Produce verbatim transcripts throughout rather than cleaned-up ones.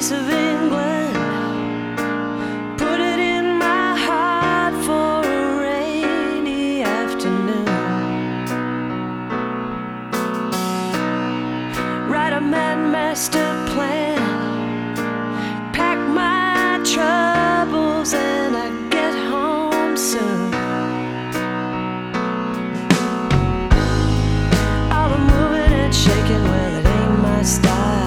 piece of England, put it in my heart for a rainy afternoon. Write a man master plan, pack my troubles, and I get home soon. All the moving and shaking, well, it ain't my style.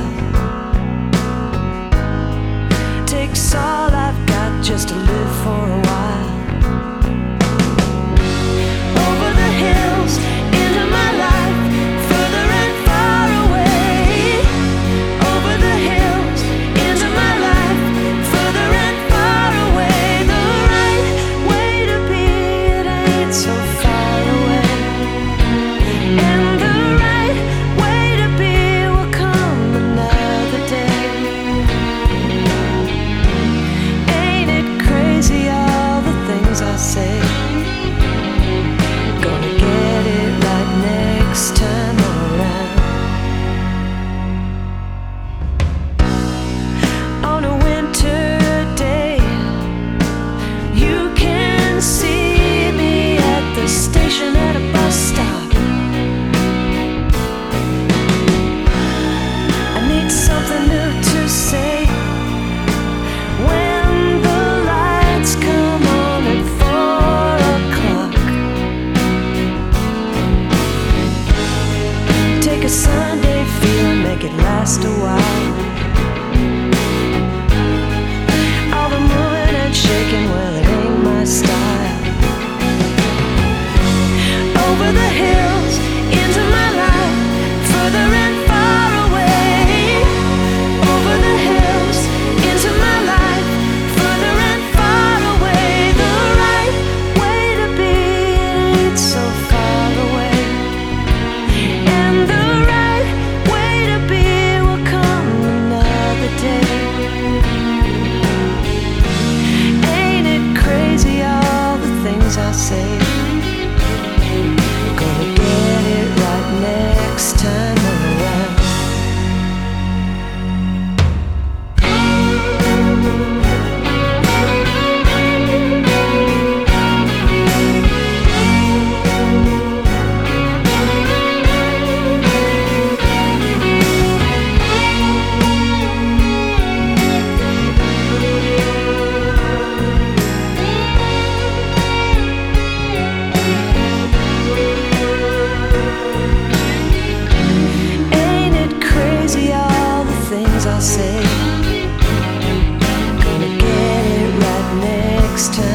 Takes all I've got just to live for a while. Over the hills, into my life, further and far away. Over the hills, into my life, further and far away. The right way to be, it ain't so far away. And the right way to be will come another day. Ain't it crazy all the things I say? Gonna get it right next time around. On a winter day, you can see me at the station at a bus stop. I need something new to say when the lights come on at four o'clock. Take a Sunday feel, make it last a while. All the moving and shaking, well, it ain't my style. Over the hills, into my life, further and far away. Over the hills, into my life, further and far away. The right way to be, it ain't so far away. And the right way to be will come another day. Ain't it crazy all the things I say? Gonna get it right next time around. Ain't it crazy all the things I say? Gonna get it right next time.